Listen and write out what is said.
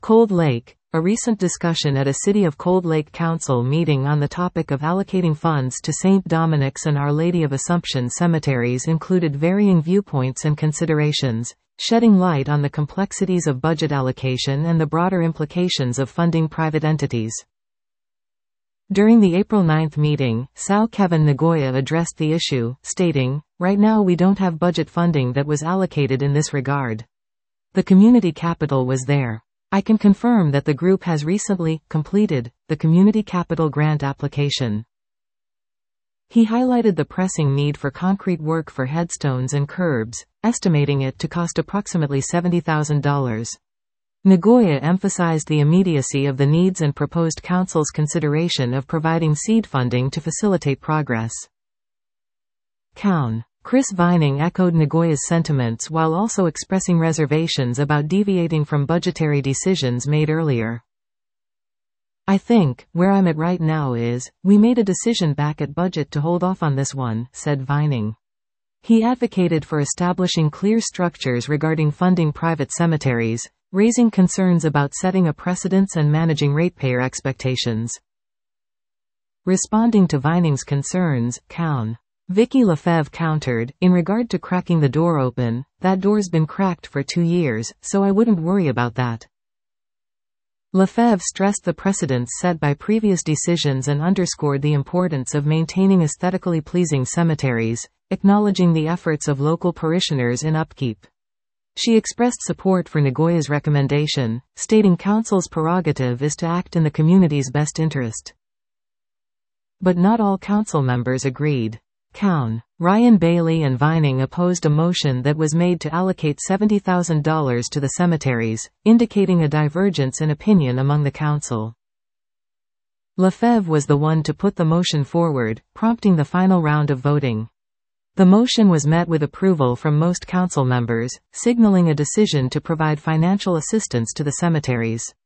Cold Lake. A recent discussion at a City of Cold Lake Council meeting on the topic of allocating funds to St. Dominic's and Our Lady of Assumption cemeteries included varying viewpoints and considerations, shedding light on the complexities of budget allocation and the broader implications of funding private entities. During the April 9 meeting, Sao Kevin Nagoya addressed the issue, stating, "Right now we don't have budget funding that was allocated in this regard. The community capital was there. I can confirm that the group has recently completed the community capital grant application." He highlighted the pressing need for concrete work for headstones and curbs, estimating it to cost approximately $70,000. Nagoya emphasized the immediacy of the needs and proposed Council's consideration of providing seed funding to facilitate progress. Coun. Chris Vining echoed Nagoya's sentiments while also expressing reservations about deviating from budgetary decisions made earlier. "I think, where I'm at right now is, we made a decision back at budget to hold off on this one," said Vining. He advocated for establishing clear structures regarding funding private cemeteries, raising concerns about setting a precedence and managing ratepayer expectations. Responding to Vining's concerns, Coun. Vicky Lefebvre countered, "In regard to cracking the door open, that door's been cracked for 2 years, so I wouldn't worry about that." Lefebvre stressed the precedents set by previous decisions and underscored the importance of maintaining aesthetically pleasing cemeteries, acknowledging the efforts of local parishioners in upkeep. She expressed support for Nagoya's recommendation, stating Council's prerogative is to act in the community's best interest. But not all Council members agreed. Coun. Ryan Bailey and Vining opposed a motion that was made to allocate $70,000 to the cemeteries, indicating a divergence in opinion among the Council. Lefebvre was the one to put the motion forward, prompting the final round of voting. The motion was met with approval from most Council members, signaling a decision to provide financial assistance to the cemeteries.